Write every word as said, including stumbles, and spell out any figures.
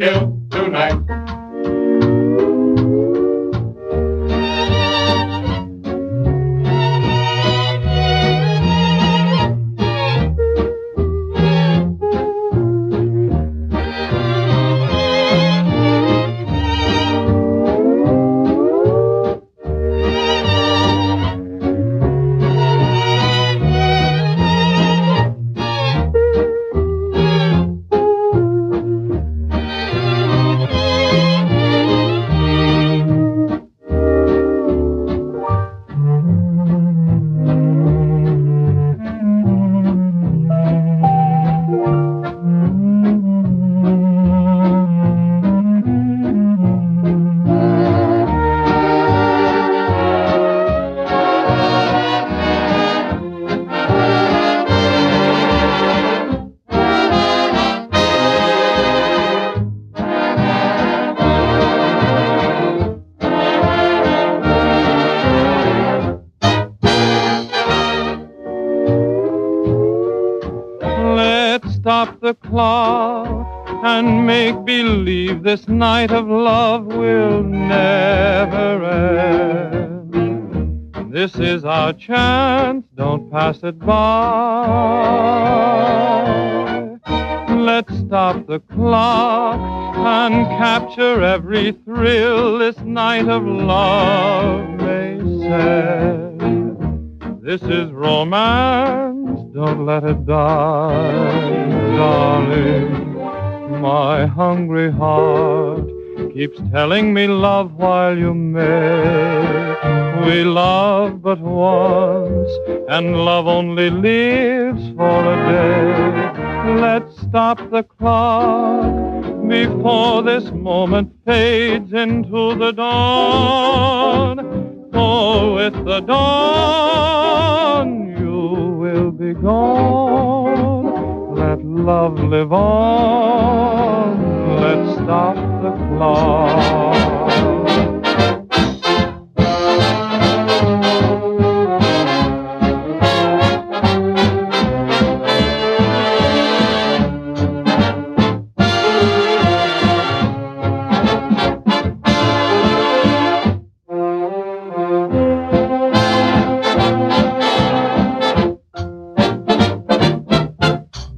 kill tonight. Stop the clock and make believe this night of love will never end. This is our chance, don't pass it by. Let's stop the clock and capture every thrill this night of love may send. This is romance, don't let it die, darling. My hungry heart keeps telling me love while you may. We love but once, and love only lives for a day. Let's stop the clock before this moment fades into the dawn. For with the dawn you will be gone. Let love live on.